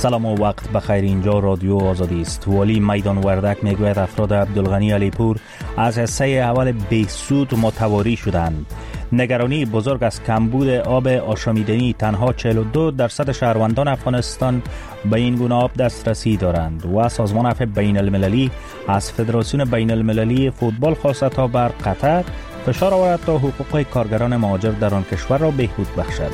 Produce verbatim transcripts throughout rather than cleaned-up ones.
سلام و وقت بخیر. اینجا رادیو آزادی است. ولی میدان وردک میگوید افراد عبدالغنی علیپور از حصه اول بیسود متواری شدند. نگرانی بزرگ از کمبود آب آشامیدنی. تنها چهل و دو درصد شهروندان افغانستان به این گونه آب دسترسی دارند و سازمان عفو بین المللی از فدراسیون بین المللی فوتبال خواسته تا بر قطر فشار آورد تا حقوق کارگران مهاجر در آن کشور را بهبود بخشد.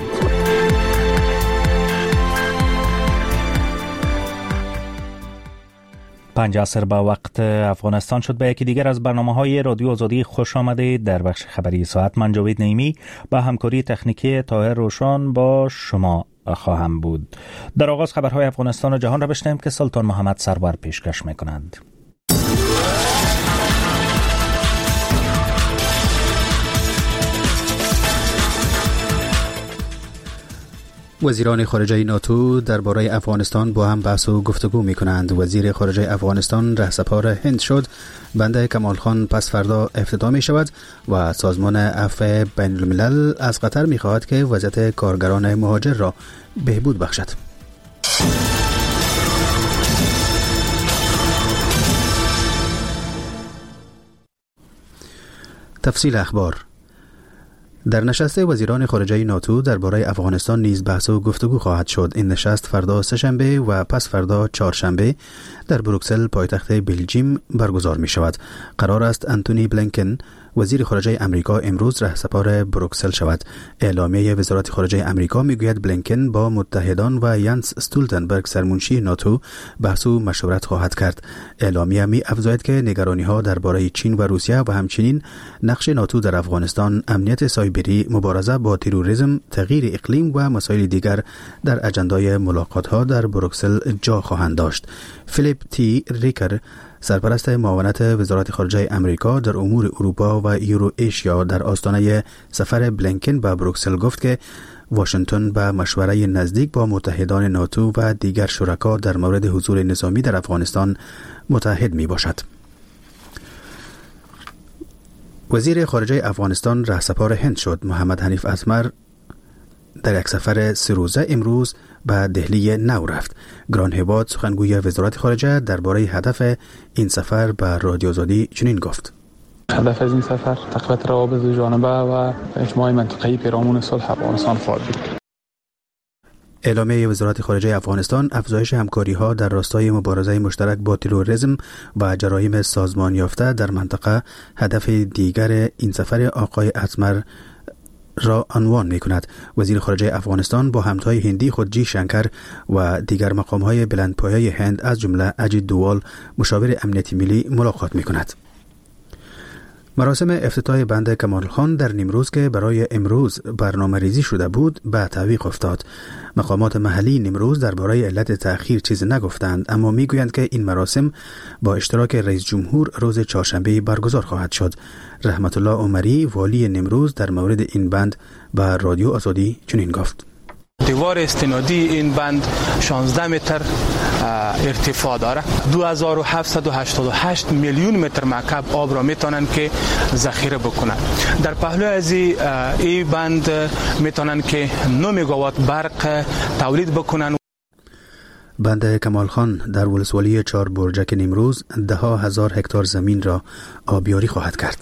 پنج عصر به وقت افغانستان شد. به یکی دیگر از برنامه‌های رادیو آزادی خوش آمده. در بخش خبری ساعت من جاوید نعیمی با همکاری تکنیکی طاهر روشان با شما خواهم بود. در آغاز خبرهای افغانستان و جهان را بشنویم که سلطان محمد سرور پیشکش می‌کنند. وزیران خارجه ناتو درباره افغانستان با هم بحث و گفتگو می کنند. وزیر خارجه افغانستان رهسپار هند شد. بنده کمال خان پس فردا افتتاح می شود و سازمان عفو بین الملل از قطر می خواهد که وضعیت کارگران مهاجر را بهبود بخشد. تفصیل اخبار. در نشست وزیران خارجه ناتو درباره افغانستان نیز بحث و گفتگو خواهد شد. این نشست فردا سه‌شنبه و پس فردا چهارشنبه در بروکسل پایتخت بلژیم برگزار می شود. قرار است انتونی بلینکن وزیر خارجه امریکا امروز رهسپار بروکسل شود. اعلامیه وزارت خارجه امریکا میگوید بلینکن با متحدان و یانس استولتنبرگ سرمنشی ناتو بحث و مشورت خواهد کرد. اعلامیه می افزاید که نگرانی‌ها درباره چین و روسیه و همچنین نقش ناتو در افغانستان، امنیت سایبری، مبارزه با تروریسم، تغییر اقلیم و مسائل دیگر در اجندای ملاقات‌ها در بروکسل جا خواهند داشت. فیلیپ تی ریکر سرپرست معاونت وزارت خارجه امریکا در امور اروپا و یورو ایشیا در آستانه سفر بلینکن به بروکسل گفت که واشنگتن به مشوره نزدیک با متحدان ناتو و دیگر شرکا در مورد حضور نظامی در افغانستان متحد می باشد. وزیر خارجه افغانستان رهسپار هند شد. محمد حنیف اتمر در یک سفر سه روزه امروز به دهلی نو رفت. گران هباد سخنگوی وزارت خارجه درباره هدف این سفر به رادیو آزادی چنین گفت: هدف از این سفر تقویت روابط دو جانبه و اجماع منطقه‌ای پیرامون صلح افغانستان خواهد بود. اعلامیه وزارت خارجه افغانستان افزایش همکاری‌ها در راستای مبارزه مشترک با تروریسم و جرایم سازمان یافته در منطقه هدف دیگر این سفر آقای اتمر را عنوان می کند. وزیر خارجه افغانستان با همتای هندی خود جی شنکر و دیگر مقام‌های بلندپایه هند از جمله اجیت دووال مشاور امنیتی ملی ملاقات می کند. مراسم افتتاح بند کمال خان در نیمروز که برای امروز برنامه ریزی شده بود به تعویق افتاد. مقامات محلی نیمروز درباره علت تأخیر چیز نگفتند، اما میگویند که این مراسم با اشتراک رئیس جمهور روز چهارشنبه برگزار خواهد شد. رحمت الله عمری والی نیمروز در مورد این بند به رادیو آزادی چنین گفت: دیوار استنادی این بند شانزده متر ارتفاع داره. دو هزار و هفتصد و هشتاد و هشت میلیون متر مکعب آب را میتونن که ذخیره بکنن. در پهلو از این بند میتونن که نه مگاوات برق تولید بکنن. بند کمال خان در ولسوالی چهار برجک نیمروز ده ها هزار هکتار زمین را آبیاری خواهد کرد.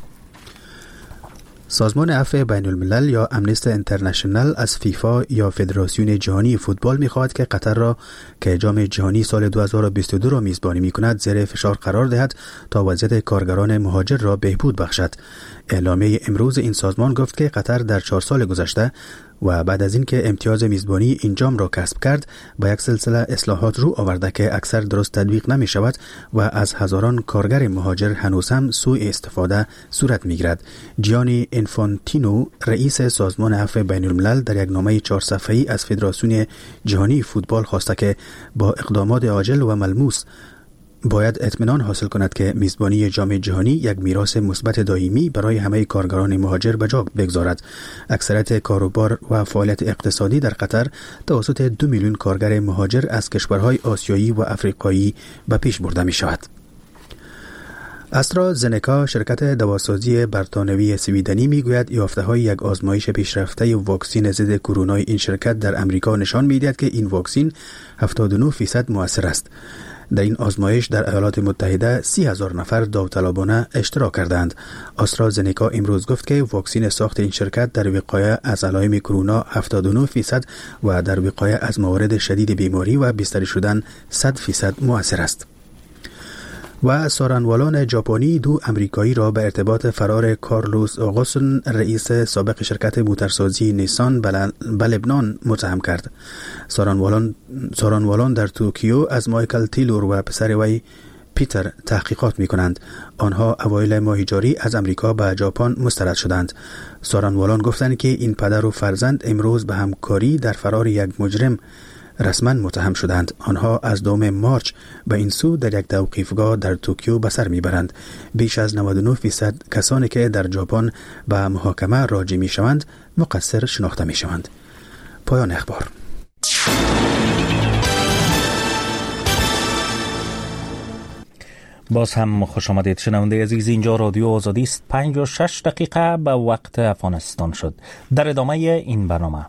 سازمان عفو بین الملل یا امنیستی اینترنشنال از فیفا یا فدراسیون جهانی فوتبال می‌خواهد که قطر را که جام جهانی سال دو هزار و بیست و دو را میزبانی می‌کند زیر فشار قرار دهد تا وضعیت کارگران مهاجر را بهبود بخشد. اعلامیه امروز این سازمان گفت که قطر در چهار سال گذشته و بعد از اینکه امتیاز میزبانی این جام را کسب کرد با یک سلسله اصلاحات رو آورده که اکثر درست تطبیق نمی شود و از هزاران کارگر مهاجر هنوز هم سوء استفاده صورت می گیرد. جیانی انفانتینو رئیس سازمان عفو بین الملل در یک نامه چهار صفحه‌ای از فدراسیون جهانی فوتبال خواسته که با اقدامات عاجل و ملموس باید اطمینان حاصل کند که میزبانی جام جهانی یک میراث مثبت دائمی برای همه کارگران مهاجر به جا بگذارد. اکثریت کاروبار و فعالیت اقتصادی در قطر توسط دو میلیون کارگر مهاجر از کشورهای آسیایی و افریقایی به پیش برده می شود. استرازنکا شرکت دواسازی برتانوی سویدنی میگوید یافته‌های یک آزمایش پیشرفته واکسن ضد کرونا این شرکت در امریکا نشان می‌دهد که این واکسن هفتاد و نه درصد مؤثر است. در این آزمایش در ایالات متحده سی هزار نفر داوطلبانه اشتراک کردند. استرازنکا امروز گفت که واکسن ساخت این شرکت در وقایه از علائم کرونا هفتاد و نه درصد و در وقایه از موارد شدید بیماری و بستری شدن صد درصد مؤثر است. و سارنوالان ژاپنی دو امریکایی را به ارتباط فرار کارلوس اوگوسن رئیس سابق شرکت موتورسازی نیسان به لبنان متهم کرد. سارنوالان سارنوالان در توکیو از مایکل تیلور و پسر وی پیتر تحقیقات می کنند. آنها اوایل ماه جاری از امریکا به ژاپن مسترد شدند. سارنوالان گفتند که این پدر و فرزند امروز به همکاری در فرار یک مجرم رسما متهم شدند. آنها از دوم مارچ به این سو در یک توقیفگاه در توکیو به سر میبرند. بیش از نود و نه درصد کسانی که در ژاپن به محاکمه راجع می شوند مقصر شناخته می شوند. پایان اخبار. باز هم خوش آمدید شنونده عزیز، اینجا رادیو آزادی است. پنج و شش دقیقه به وقت افغانستان شد. در ادامه این برنامه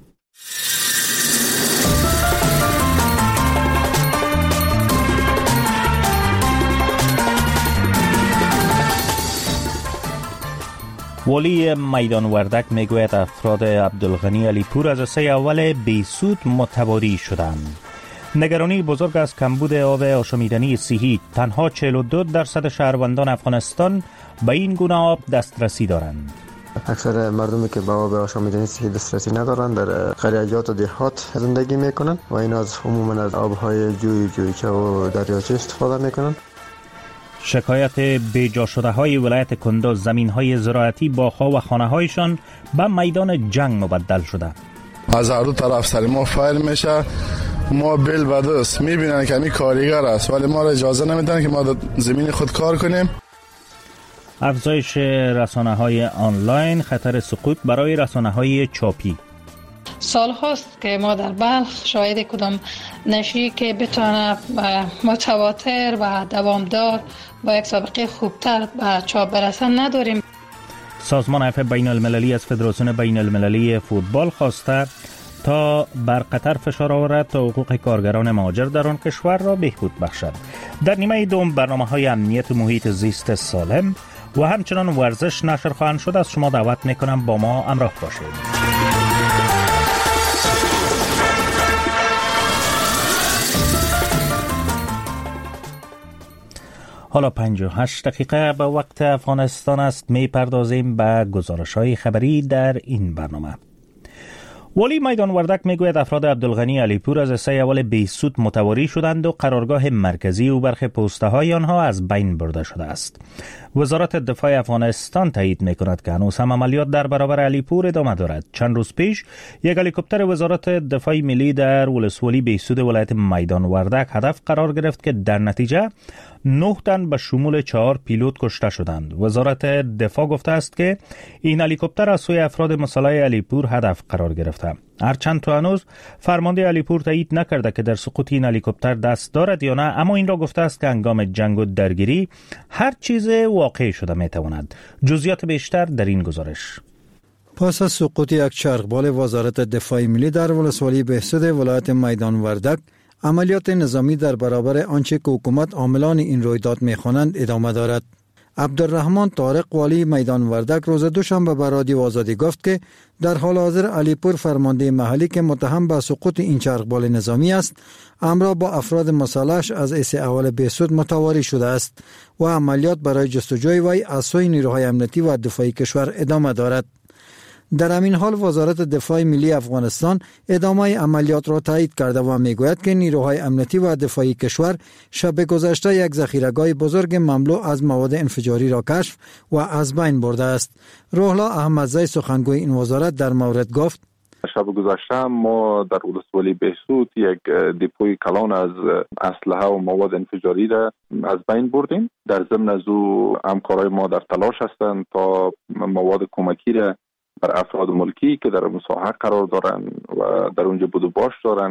والی میدان وردک میگوید افراد عبدالغنی علیپور از سه اول بیسود متواری شدند. نگرانی بزرگ از کمبود آب آشامیدنی صحی. تنها چهل و دو درصد شهروندان افغانستان به این گونه آب دسترسی دارند. اکثر مردمی که به آب آشامیدنی صحی دسترسی ندارند در قریات و دهات زندگی میکنند و این از عموما از آبهای جوی جویچه و دریاچه استفاده میکنند. شکایت بیجا شده های ولایت کندوز، زمین های زراعتی، باغ‌ها و خانه هایشان به میدان جنگ مبدل شده. از هر دو طرف سر ما فایر میشه. ما بل و دست میبینن که همی کارگر است ولی ما را اجازه نمیدن که ما در زمین خود کار کنیم. افزایش رسانه های آنلاین، خطر سقوط برای رسانه های چاپی. سال هاست که ما در بلخ شاهد کدام نشریه که بتونه متواتر و دوامدار با یک سابقه خوبتر به چاپ برسن نداریم. سازمان عفو بین المللی از فدراسیون بین المللی فوتبال خواسته تا بر قطر فشار آورد تا حقوق کارگران مهاجر در آن کشور را بهبود بخشد. در نیمه دوم برنامه‌های امنیت محیط زیست سالم و همچنان ورزش نشر خواهند شد. از شما دعوت میکنم با ما همراه باشید. حالا پنج و هشت دقیقه به وقت افغانستان است. می پردازیم به گزارش‌های خبری در این برنامه. والی میدان وردک میگوید افراد عبدالغنی علیپور از سه اول بیسود متواری شدند و قرارگاه مرکزی و برخی پوسته های آنها از بین برده شده است. وزارت دفاع افغانستان تایید میکند که هنوز هم عملیات در برابر علیپور ادامه دارد. چند روز پیش یک هلیکوپتر وزارت دفاع ملی در ولسوالی بیسود ولایت میدان وردک هدف قرار گرفت که در نتیجه نه تن به شمول چهار پیلوت کشته شدند. وزارت دفاع گفته است که این هلیکوپتر از سوی افراد مسلح علیپور هدف قرار گرفته. هرچند تا هنوز فرمانده علیپور تایید نکرده که در سقوط این هلیکوپتر دست دارد یا نه، اما این را گفته است که هنگام جنگ و درگیری هر چیز واقع شده میتواند. جزئیات بیشتر در این گزارش. پس از سقوط یک چرخبال وزارت دفاع ملی در ولسوالی بهسود ولایت میدان وردک، عملیات نظامی در برابر آنچه که حکومت عاملان این رویداد می‌خوانند ادامه دارد. عبدالرحمن طارق والی میدان وردک روز دوشنبه به رادیو آزادی گفت که در حال حاضر علیپور فرمانده محلی که متهم به سقوط این چرخبال نظامی است، همراه با افراد مسلحش از ایس اول بهسود متواری شده است و عملیات برای جستجوی وی از سوی نیروهای امنیتی و دفاعی کشور ادامه دارد. در همین حال وزارت دفاع ملی افغانستان ادامه عملیات را تایید کرده و میگوید که نیروهای امنیتی و دفاعی کشور شب گذشته یک ذخیره‌گاه بزرگ مملو از مواد انفجاری را کشف و از بین برده است. روحلا احمدزی سخنگوی این وزارت در مورد گفت: شب گذشته ما در ولسوالی بهسود یک دپوی کلان از اسلحه و مواد انفجاری را از بین بردیم. در ضمن از او همکارای ما در تلاش هستند تا مواد کمکی را بر افراد ملکی که در مساحت قرار دارند و در اونجا بود و باش دارند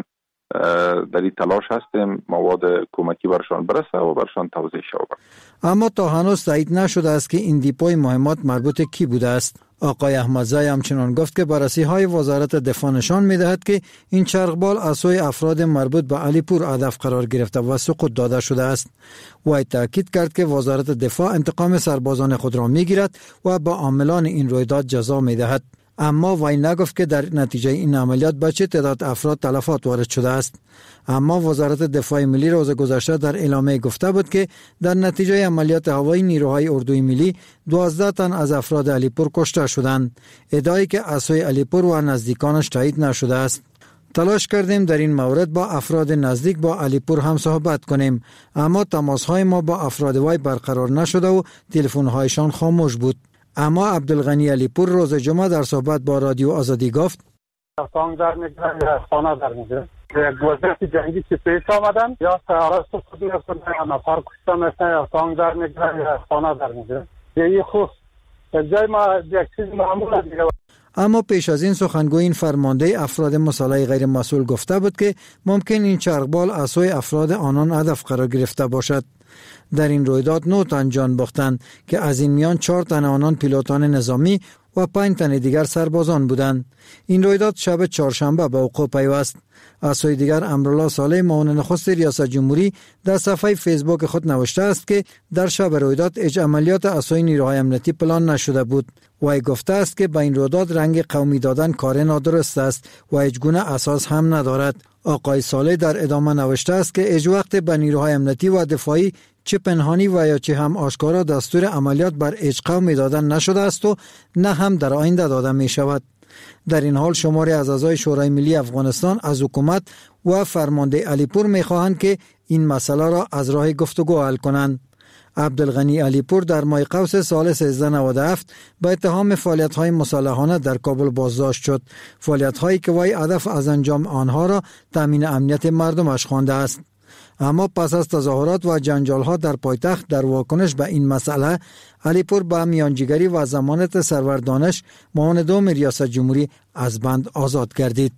در این تلاش هستیم مواد کمکی برشان برسه و برشان توزیع شود. اما تا هنوز تایید نشده است که این دیپوی مهمات مربوط کی بوده است. آقای احمدزای همچنان گفت که بررسی های وزارت دفاع نشان می‌دهد که این چرخبال از سوی افراد مربوط به علیپور هدف قرار گرفته و سقوط داده شده است. وی تاکید کرد که وزارت دفاع انتقام سربازان خود را می‌گیرد و با عاملان این رویداد جزا می‌دهد. اما وی نگفت که در نتیجه این عملیات به چه تعداد افراد تلفات وارد شده است. اما وزارت دفاع ملی روز گذشته در اعلامیه گفته بود که در نتیجه عملیات هوایی نیروهای اردوی ملی دوازده تن از افراد علیپور کشته شدند، ادعایی که از سوی علیپور و نزدیکانش تایید نشده است. تلاش کردیم در این مورد با افراد نزدیک با علیپور هم صحبت کنیم، اما تماس‌های ما با افراد وی برقرار نشده و تلفن‌هایشان خاموش بود. اما عبدالغنی علیپور روز جمعه در صحبت با رادیو آزادی گفت تانگ در میگیرن یا خانه در میگیرن. یک وضعیت جنگی که پیش آمدن یا سهارت خود میکنن یا نفر کشته میشن یا تانگ در میگیرن یا خانه در میگیرن. یه خوب جای ما یک چیز معمول دیگه. اما پیش از این سخنگوی این فرمانده افراد مسلح غیر مسئول گفته بود که ممکن این چرخبال از سوی افراد آنان هدف قرار گرفته باشد. در این رویداد نه تن جان باختند که از این میان چهار تن آنان پیلوتان نظامی و پنج تن دیگر سربازان بودند. این رویداد شب چهارشنبه به وقوع پیوست. از سوی دیگر امرالله صالح معاون نخست ریاست جمهوری در صفحه فیسبوک خود نوشته است که در شب رویداد هیچ عملیات از سوی نیروهای امنیتی پلان نشده بود. وی گفته است که به این رویداد رنگ قومی دادن کار نادرست است و هیچ گونه اساس هم ندارد. آقای صالح در ادامه نوشته است که هیچ وقت به نیروهای امنیتی و دفاعی چه پنهانی و یا چه هم آشکارا دستور عملیات بر هیچ قومی دادن نشده است و نه هم در آینده داده می شود. در این حال شماری از اعضای شورای ملی افغانستان از حکومت و فرمانده علیپور می خواهند که این مسئله را از راه گفتگو حل کنند. عبدالغنی علیپور در ماه قوس سال سیزده نود و هفت با اتهام فعالیت‌های مسلحانه در کابل بازداشت شد، فعالیت‌هایی که وی هدف از انجام آنها را تامین امنیت مردمش خوانده است. اما پس از تظاهرات و جنجال‌ها در پایتخت در واکنش به این مسئله، علیپور با میانجیگری و ضمانت سرور دانش معاون دوم ریاست جمهوری از بند آزاد گردید.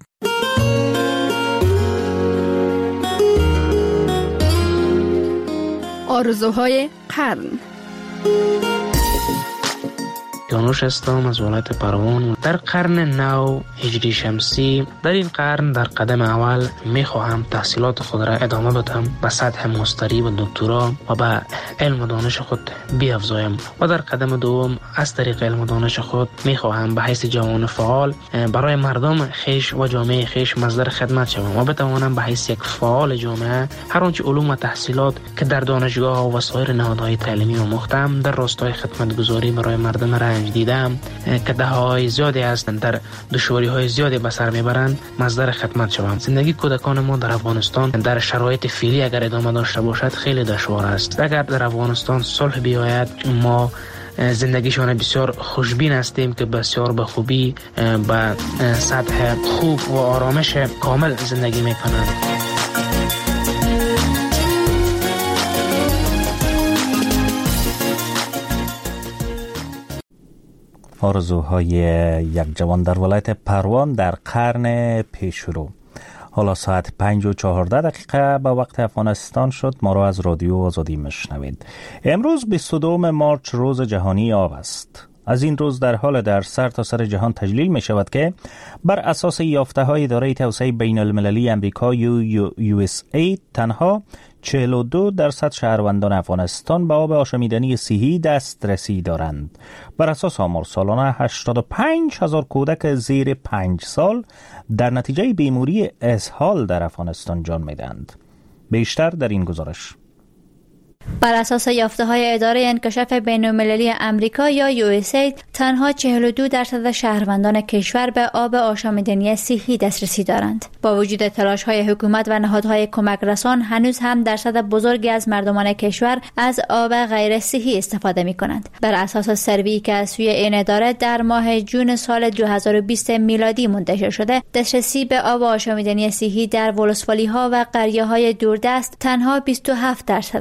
آرزوهای قرن. یانوش هستم از ولایت پروان. در قرن نو هجری شمسی، در این قرن در قدم اول میخواهم تحصیلات خود را ادامه بدم، به سطح ماستری و دکترا و به علم و دانش خود بیافزایم و در قدم دوم از طریق علم و دانش خود میخواهم به حیث جوان فعال برای مردم خیش و جامعه خیش مصدر خدمت شوم و بتوانم به حیث یک فعال جامعه هر آنچه علوم و تحصیلات که در دانشگاه و سایر نهادهای تعلیمی و مختم در راستای خدمتگزاری برای مردم را دیدم که دههای زیادی هستند در دشواری‌های زیادی به سر میبرند مصدر خدمت شوم. زندگی کودکان ما در افغانستان در شرایط فعلی اگر ادامه داشته باشد خیلی دشوار است. اگر در افغانستان صلح بیاید ما زندگیشان بسیار خوشبین هستیم که بسیار به خوبی به سطح خوب و آرامش کامل زندگی میکنند. آرزوهای یک جوان در ولایت پروان در قرن پیشرو. حالا ساعت پنج و چهارده دقیقه به وقت افغانستان شد. ما را از رادیو آزادی میشنوید. امروز بیست و دوم مارچ روز جهانی آب است. از این روز در حال در سر تا سر جهان تجلیل می شود که بر اساس یافته های اداره توسعه بین المللی امریکا یو یو اس ای تنها چهل و دو درصد شهروندان افغانستان به آب آشامیدنی صحی دسترسی دارند. بر اساس آمار سالانه هشتاد و پنج هزار کودک زیر پنج سال در نتیجه بیماری اسهال در افغانستان جان می‌دهند. بیشتر در این گزارش. بر اساس یافته‌های اداره انکشاف بین‌المللی امریکا یا یو اس ای تنها چهل و دو درصد شهروندان کشور به آب آشامیدنی صحی دسترسی دارند. با وجود تلاش‌های حکومت و نهادهای کمک رسان هنوز هم درصد بزرگی از مردمان کشور از آب غیر صحی استفاده می‌کنند. بر اساس سروی که از سوی این اداره در ماه جون سال دو هزار و بیست میلادی منتشر شده، دسترسی به آب آشامیدنی صحی در ولسوالی‌ها و قریه‌های دوردست تنها بیست و هفت درصد است و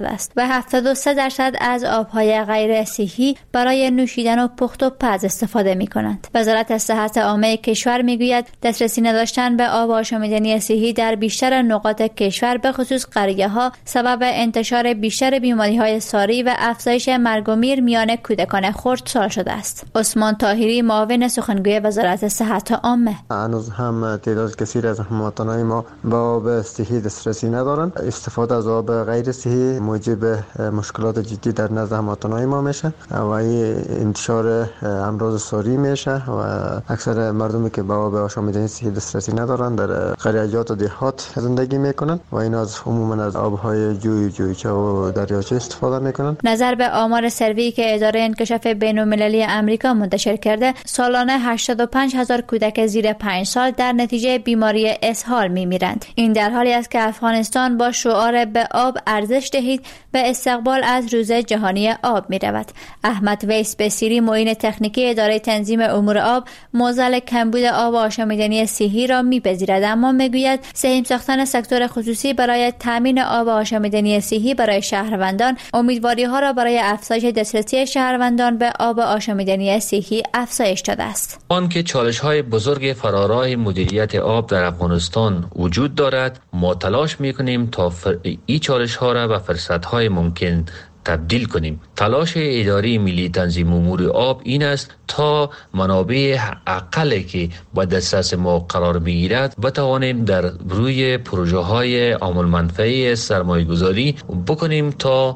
هفتاد و سه درصد از آبهای غیر صحی برای نوشیدن و پخت و پز استفاده می کنند. وزارت صحت عامه کشور می گوید دسترسی نداشتن به آب آشامیدنی صحی در بیشتر نقاط کشور به خصوص قریه ها سبب انتشار بیشتر بیماری های ساری و افزایش مرگ و میر میان کودکان خردسال شده است. عثمان طاهری معاون سخنگوی وزارت صحت عامه: هنوز هم تعداد کثیر از هموطنان ما با آب صحی دسترسی ندارند. استفاده از آب غیر صحی موجب مشکلات جدی در نزد هموطنان ما میشه و انتشار امراض ساری میشه و اکثر مردمی که با آب آشامیدنی صحی دسترسی ندارند در قریه‌جات و دهات زندگی میکنند و این از عموما از آبهای جوی جویچه و دریاچه استفاده میکنند. نظر به آمار سروی که اداره انکشاف بین‌المللی آمریکا منتشر کرده، سالانه هشتاد و پنج هزار کودک زیر پنج سال در نتیجه بیماری اسهال میمیرند. این در حالی است که افغانستان با شعار به آب ارزش دهید به استقبال از روز جهانی آب می رود. احمد ویس بسیری معین تکنیکی اداره تنظیم امور آب معضل کمبود آب آشامیدنی صحی را می‌پذیرد، اما میگوید سهم ساختن سکتور خصوصی برای تامین آب آشامیدنی صحی برای شهروندان امیدواری ها را برای افزایش دسترسی شهروندان به آب آشامیدنی صحی افزایش داده است. آنکه چالش های بزرگ فراراه مدیریت آب در افغانستان وجود دارد، ما تلاش می‌کنیم تا فر... این چالش ها را به فرصت های ممکن تبدیل کنیم. تلاش اداره ملی تنظیم امور آب این است تا منابع اقلی که با دسترس ما قرار میگیرد بتوانیم در روی پروژه های عامل منفعه سرمایه گذاری بکنیم تا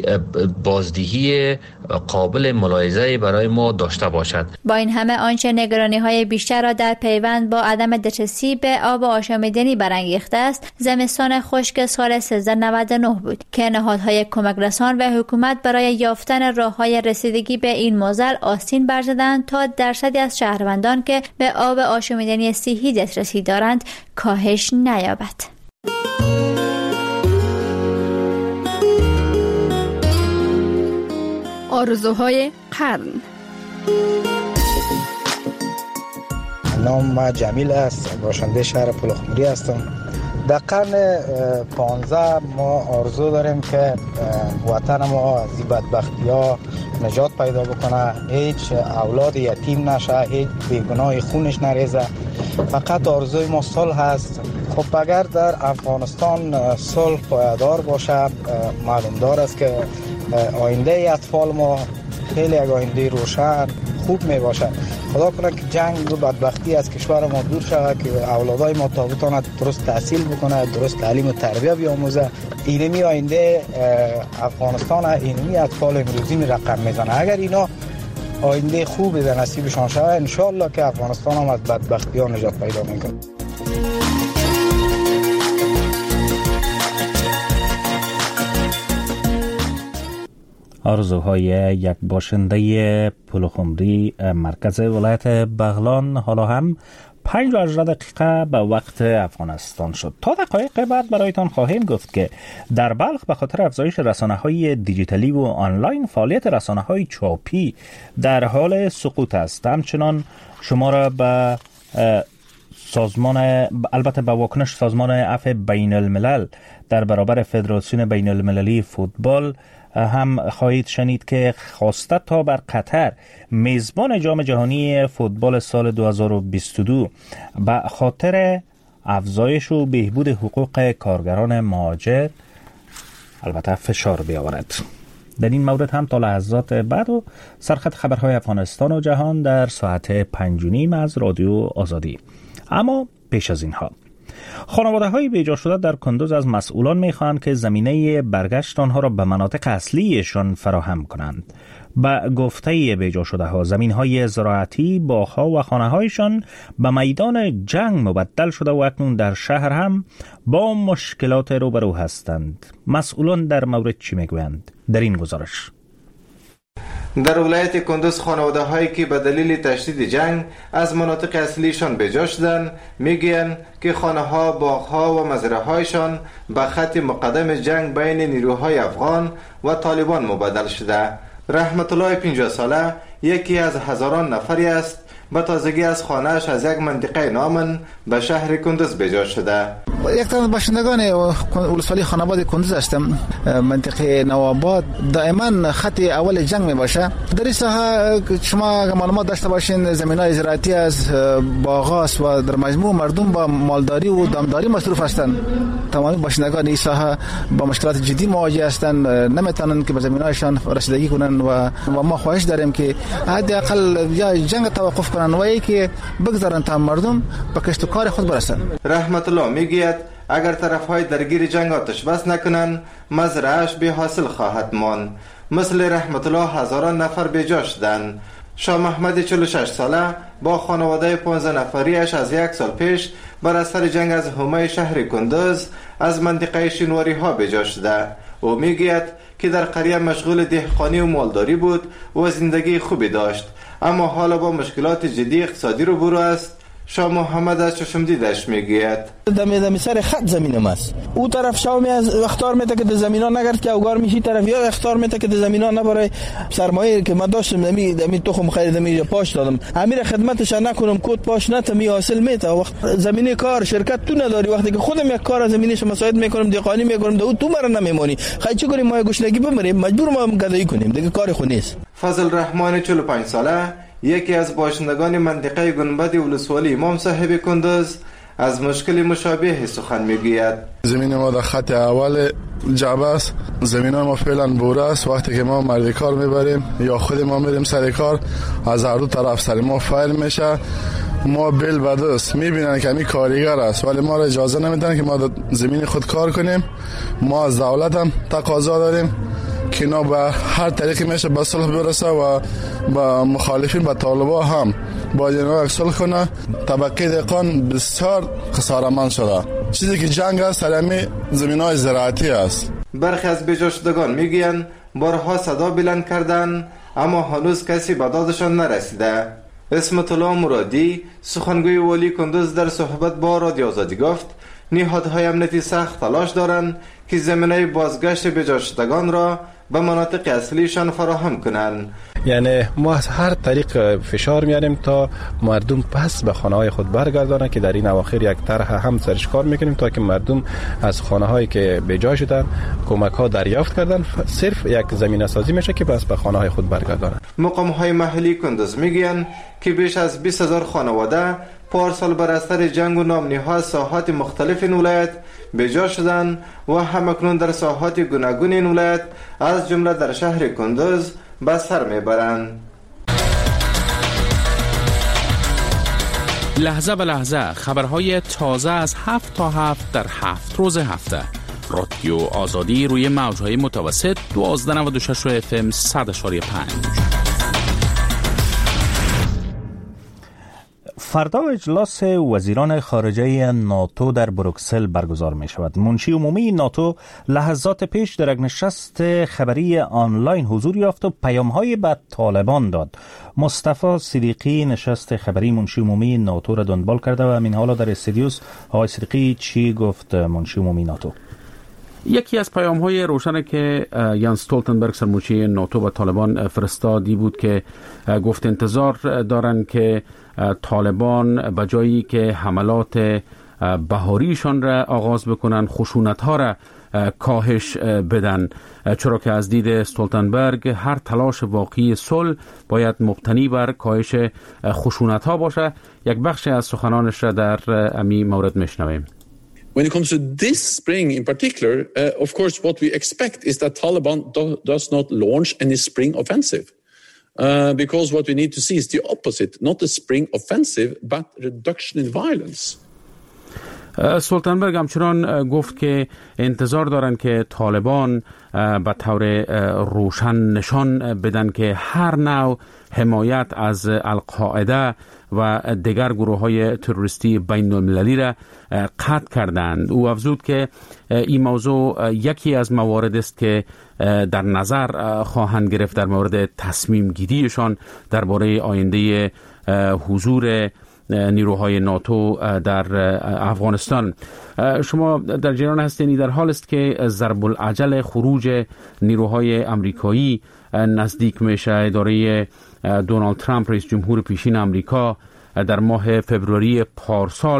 بازدهی قابل ملاحظه برای ما داشته باشد. با این همه آنچه نگرانی های بیشتر را در پیوند با عدم دسترسی به آب آشامیدنی برانگیخته است، زمستان خشک سال سیزده نود و نه بود که نهادهای کمک رسان و حکومت برای یافتن راه‌های رسیدگی به این معضل آستین برزدند تا درصدی از شهروندان که به آب آشامیدنی صحی دسترسی دارند کاهش نیابد. آرزوهای قرن. نام ما جمیل است، باشنده شهر پلخمری هستم. در قرن پانزده ما آرزو داریم که وطن ما از این بدبختی ها نجات پیدا بکنه، هیچ اولاد یتیم نشه، هیچ بیگناه خونش نریزه. فقط آرزوی ما صلح هست. خب اگر در افغانستان صلح پایدار باشه، معلوم دار است که آینده اطفال ما خیلی یک آینده روشن خوب می باشه. خدا کنه که جنگ و بدبختی از کشور ما دور شود که اولادای ما تا بتونه درست تحصیل بکنه، درست تعلیم و تربیت بیاموزه. اینمی آینده افغانستان، اینمی اطفال امروزی می رقم میزنه. اگر اینا آینده خوبی به نصیبشان شود، ان شاء الله که افغانستان هم از بدبختی ها نجات پیدا میکنه. آرزوهای یک باشنده پلخمری مرکز ولایت بغلان. حالا هم پنج و هجده دقیقه به وقت افغانستان شد. تا دقایق بعد برایتان خواهیم گفت که در بلخ به خاطر افزایش رسانه‌های دیجیتالی و آنلاین فعالیت رسانه‌های چاپی در حال سقوط است. همچنان شما را به سازمان البته به واکنش سازمان عفو بین الملل در برابر فدراسیون بین المللی فوتبال هم خواهید شنید که خواسته تا بر قطر میزبان جام جهانی فوتبال سال دو هزار و بیست و دو به خاطر افزایش و بهبود حقوق کارگران مهاجر البته فشار بیاورد. در این مورد هم تا لحظات بعد و سرخط خبرهای افغانستان و جهان در ساعت پنج و نیم از رادیو آزادی. اما پیش از اینها خانواده های بیجا شده در کندوز از مسئولان میخواهند که زمینه برگشت آنها را به مناطق اصلیشان فراهم کنند. به گفته بیجا شده ها زمین های زراعتی، باغ‌ها و خانه هایشان به میدان جنگ مبدل شده و اکنون در شهر هم با مشکلات روبرو هستند. مسئولان در مورد چی میگویند؟ در این گزارش. در ولایت کندوز خانواده هایی که به دلیل تشدید جنگ از مناطق اصلیشان بیجا شدند میگویند که خانه ها، باغ ها و مزرعه هایشان به خط مقدم جنگ بین نیروهای افغان و طالبان مبدل شده. رحمت الله پنجاه ساله یکی از هزاران نفری است به تازگی از خانه‌اش از یک منطقه نامن به شهر کندوز بیجا شده. یک تن از باشندگان ولسوالی خاناباد کندوز هستم. منطقه نوآباد دائما خط اول جنگ می باشه. در این ساحه شما معلومات داشته باشین زمینای زراعتی از باغاست و در مجموع مردم با مالداری و دامداری مصروف هستند. تمامی باشندگان این ساحه با مشکلات جدی مواجه هستند، نمیتونن که به زمینایشان رسیدگی کنن و ما خواهش داریم که حداقل یا جنگ توقف کنن و اینکه بگذارن تا مردم به کسب و کار خود برسن. رحمت الله میگوید اگر طرفهای درگیر جنگ آتش بس نکنن مزرعه‌اش بی حاصل خواهد ماند. مثل رحمت الله هزاران نفر به جا شدند. شاه محمد چهل و شش ساله با خانواده پانزده نفریش از یک سال پیش بر اثر جنگ از حومه شهر کندوز از منطقه شینواری ها به جا شده. او میگوید که در قریه مشغول دهقانی و مالداری بود و زندگی خوبی داشت، اما حالا با مشکلات جدی اقتصادی رو برو است. شاه محمد از چشم دیدش میگوید دمی دمی سر خط زمینم است. او طرف شاه می از اختیار میته که زمینا نگرد که اوگار میشی، طرف یا اختیار میته که زمینا نبره سرمایه که من داشتم دمی دمی تخم خریدم یا پاش دادم امیر خدمتش نکنم کود پاش نتمی حاصل میته. وقت زمینه کار شرکت تو نداری، وقتی که خودم یک کار زمینش مساعد میکنم دهقانی میکنم دو تو مرا نمیمونی خیلی چه کنیم ما گشنگی بمریم مجبور ما گدایی کنیم دیگه کار خو نیست. فضل رحمان چهل و پنج ساله یکی از باشندگان منطقه گنبد ولسوالی امام صاحب کندوز از مشکل مشابه سخن میگوید. زمین ما در خط اول جعبه است، زمین ما فعلا بوره است. وقتی که ما مرد کار میبریم یا خود ما میریم سر کار از هر دو طرف سر ما فایل میشه. ما بل و دست میبینن که همی کارگر است ولی ما را اجازه نمیدن که ما در زمین خود کار کنیم. ما از دولت هم تقاضا داریم که اینا به هر طریقی میشه به صلح برسه و با مخالفین با طالبا هم با اینا صلح کنه. طبقه دهقان بسیار خساره‌مند شده. چیزی که جنگ است در همین زمینای زراعتی است. برخی از بجا شدگان میگویند بارها صدا بلند کردن اما هنوز کسی به دادشان نرسیده. اسمت الله مرادی سخنگوی والی کندوز در صحبت با رادیو آزادی گفت نهادهای امنیتی سخت تلاش دارند که زمینه بازگشت بجا شدگان را به مناطق اصلیشان فراهم کنند. یعنی ما از هر طریق فشار میاریم تا مردم پس به خانه های خود برگردانند که در این اواخر یک طرح هم سرش کار میکنیم تا که مردم از خانه هایی که به جا شدن کمک ها دریافت کردن صرف یک زمینه سازی میشه که پس به خانه های خود برگردانند. مقام های محلی کندوز میگن که بیش از بیست هزار خانواده پارسال بر اثر جنگ و نامنی‌ها از ساحات مختلف این ولایت به جا شدن و همکنون در ساحات گوناگون این ولایت از جمله در شهر کندوز به سر میبرند. لحظه به لحظه خبرهای تازه از هفت تا هفت در هفت روز هفته. رادیو آزادی روی موجهای متوسط دوازده نود و شش اف ام صد اشاری پنج. فردا اجلاس وزیران خارجه ناتو در بروکسل برگزار می شود. منشی عمومی ناتو لحظات پیش در یک نشست خبری آنلاین حضور یافت و پیام‌های به طالبان داد. مصطفی صدیقی نشست خبری منشی عمومی ناتو را دنبال کرده و همین حالا در استودیوس. آقای صدیقی چی گفت منشی عمومی ناتو؟ یکی از پیام‌های روشن که یانس استولتنبرگ سرمنشی ناتو و طالبان فرستادی بود که گفت انتظار دارند که طالبان به جایی که حملات بهاریشان را آغاز بکنن خشونت‌ها را کاهش بدن، چرا که از دید استولتنبرگ هر تلاش واقعی صلح باید مبتنی بر کاهش خشونت‌ها باشه. یک بخش از سخنانش را در امی مورد میشنویم. When it comes to this spring in particular, uh, of course, what we expect is that Taliban do, does not launch any spring offensive. Uh, because what we need to see is the opposite, not a spring offensive, but reduction in violence. استولتنبرگ همچنان گفت که انتظار دارند که طالبان به طور روشن نشان بدن که هر نوع حمایت از القاعده و دیگر گروه های تروریستی بین المللی را قطع کردند. او افزود که این موضوع یکی از موارد است که در نظر خواهند گرفت در مورد تصمیم گیریشان درباره آینده حضور نیروهای ناتو در افغانستان. شما در جریان هستین در حال است که ضرب العجل خروج نیروهای امریکایی نزدیک میشه. اداره دونالد ترامپ رئیس جمهور پیشین امریکا در ماه فبروری پارسال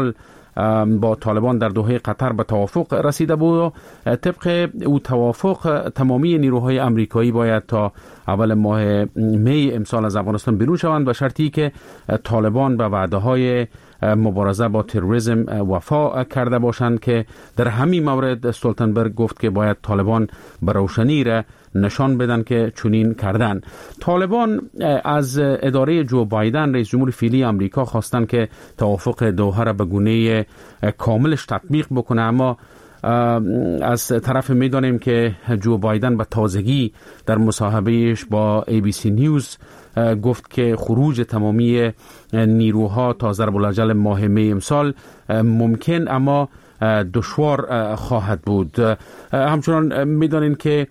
با طالبان در دوحه قطر به توافق رسیده بود. طبق او توافق تمامی نیروهای امریکایی باید تا اول ماه می امسال از افغانستان بیرون شوند به شرطی که طالبان به وعده های مبارزه با تروریسم وفا کرده باشند که در همین مورد استولتنبرگ گفت که باید طالبان به روشنی را نشان بدن که چنین کردن. طالبان از اداره جو بایدن رئیس جمهور فعلی آمریکا خواستند که توافق دوحه را به گونه کاملش تطبیق بکنه، اما از طرف میدانیم که جو بایدن به تازگی در مصاحبهش با ای بی سی نیوز گفت که خروج تمامی نیروها تا ضرب الاجل ماه می امسال ممکن اما دشوار خواهد بود. همچنان میدانین که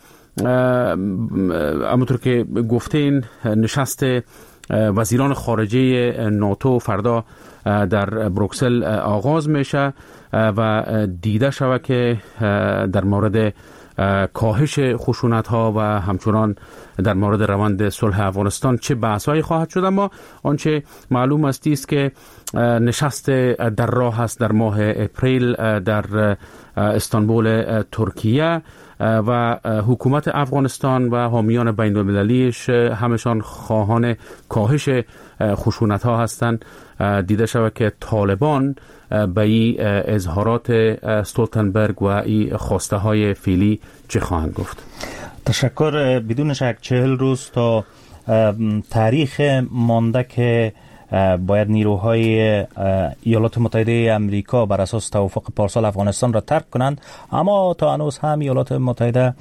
همونطور که گفتین نشست وزیران خارجه ناتو فردا در بروکسل آغاز میشه و دیده شود که در مورد کاهش خشونت ها و همچنان در مورد روند صلح افغانستان چه بحث‌هایی خواهد شد. اما آنچه معلوم است است که نشست در راه است در ماه اپریل در استانبول ترکیه و حکومت افغانستان و حامیان بین المللیش همشان خواهان کاهش خشونت ها هستند. دیده شود که طالبان به این اظهارات استولتنبرگ و این خواسته های فعلی چه خواهند گفت؟ تشکر. بدون شک چهل روز تا تاریخ مانده که باید نیروهای ایالات متحده امریکا بر اساس توافق پارسال افغانستان را ترک کنند، اما تا هنوز هم ایالات متحده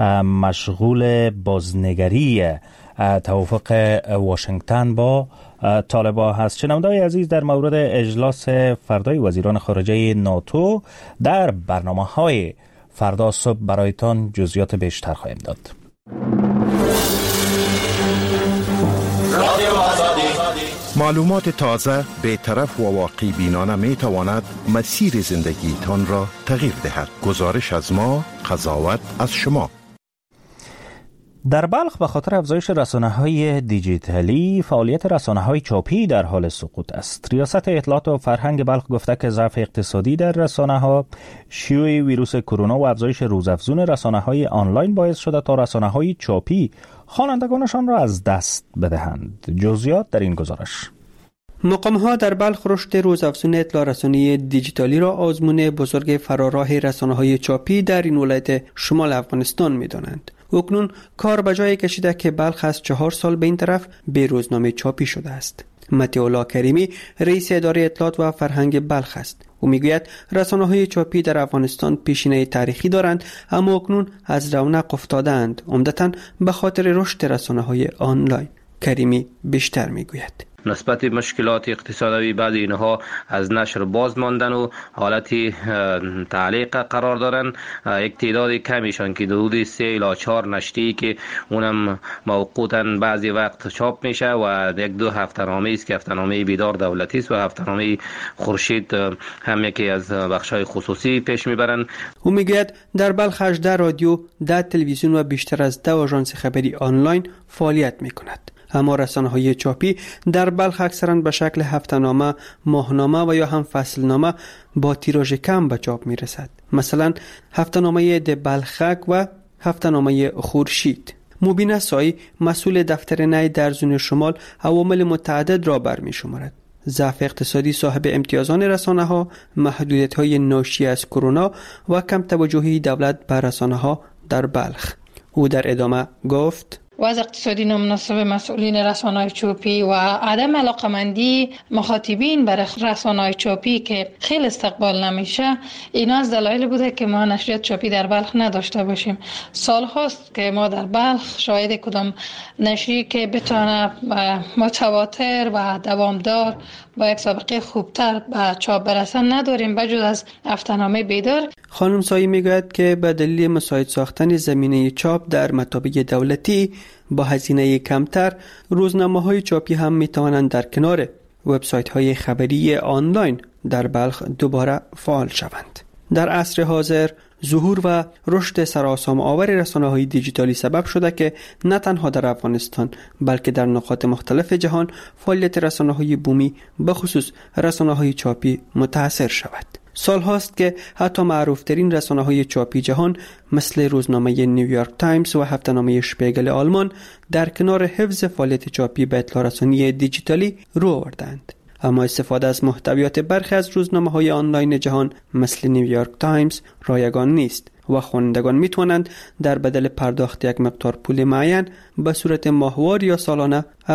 مشغول بازنگری توافق واشنگتن با طالبان هست. شنونده‌های عزیز، در مورد اجلاس فردای وزیران خارجه ناتو در برنامه‌های فردا صبح برایتان جزئیات بیشتر خواهیم داد. معلومات تازه، بی‌طرف و واقعی بینانه می تواند مسیر زندگی تان را تغییر دهد. گزارش از ما، قضاوت از شما. در بلخ به خاطر افزایش رسانه‌های دیجیتالی، فعالیت رسانه‌های چاپی در حال سقوط است. ریاست اطلاعات و فرهنگ بلخ گفته که ضعف اقتصادی در رسانه‌ها، شیوع ویروس کرونا و افزایش روزافزون رسانه‌های آنلاین باعث شده تا رسانه‌های چاپی خوانندگانشان را از دست بدهند. جزئیات در این گزارش. مقام‌ها در بلخ رشد روزافزون اطلاع رسانی دیجیتالی را آزمون بزرگ فراراه رسانه‌های چاپی در این ولایت شمال افغانستان می‌دانند. اکنون کار به جای کشیده که بلخ از چهار سال به این طرف به روزنامه چاپی شده است. متی‌الله کریمی رئیس اداره اطلاعات و فرهنگ بلخ است. او میگوید رسانه‌های چاپی در افغانستان پیشینه تاریخی دارند، اما اکنون از رونق افتادند، عمدتاً به خاطر رشد رسانه‌های آنلاین. کریمی بیشتر میگوید. نسبت مشکلات اقتصادی بعضی اینها از نشر باز ماندن و حالتی تعلیق قرار دارن. یک تعداد کمیشان که حدود سه الی چهار نشریه‌ای که اونم موقوتا بعضی وقت چاپ میشه و یک دو هفته‌نامه است که هفته‌نامه بیدار دولتی است و هفته‌نامه خورشید هم یکی از بخش‌های خصوصی پیش میبرن. او میگوید در بلخ هجده رادیو، ده تلویزیون و بیشتر از ده آژانس خبری آنلاین فعالیت میکند. اما رسانه‌های چاپی در بلخ اکثراً به شکل هفته‌نامه، ماهنامه و یا هم فصلنامه با تیراژ کم به چاپ می‌رسد. مثلا هفته‌نامه د بلخک و هفته‌نامه خورشید. مبین سایی مسئول دفتر نی در زون شمال عوامل متعدد را برمی‌شمارد. ضعف اقتصادی صاحب امتیازان رسانه‌ها، محدودیت‌های ناشی از کرونا و کم توجهی دولت به رسانه‌ها در بلخ. او در ادامه گفت: وضع اقتصادی نامناسب مسئولین رسانه‌های چاپی و عدم علاقمندی مخاطبین برای رسانه‌های چاپی که خیلی استقبال نمیشه، اینا از دلایل بوده که ما نشریات چاپی در بلخ نداشته باشیم. سال هاست که ما در بلخ شاهد کدام نشری که بتونه متواتر و دوامدار با یک سابقه خوبتر به چاپ برسن نداریم بجز از هفته‌نامه بیدار. خانم سایی میگوید که به دلیل مساعد ساختن زمینه چاپ در مطابع دولتی با هزینه کمتر، روزنامه‌های چاپی هم میتوانند در کنار وبسایت‌های خبری آنلاین در بلخ دوباره فعال شوند. در عصر حاضر ظهور و رشد سراسام آور رسانه‌های دیجیتالی سبب شده که نه تنها در افغانستان بلکه در نقاط مختلف جهان فعالیت رسانه‌های بومی به خصوص رسانه‌های چاپی متأثر شود. سال هاست که حتی معروفترین رسانه‌های چاپی جهان مثل روزنامه نیویورک تایمز و هفته‌نامه شپیگل آلمان در کنار حفظ فعالیت چاپی به اطلاع رسانی دیجیتالی رو آوردند. اما استفاده از محتویات برخی از روزنامه‌های آنلاین جهان مثل نیویورک تایمز رایگان نیست و خوانندگان می‌توانند در بدل پرداخت یک مقدار پول معین به صورت ماهوار یا سالانه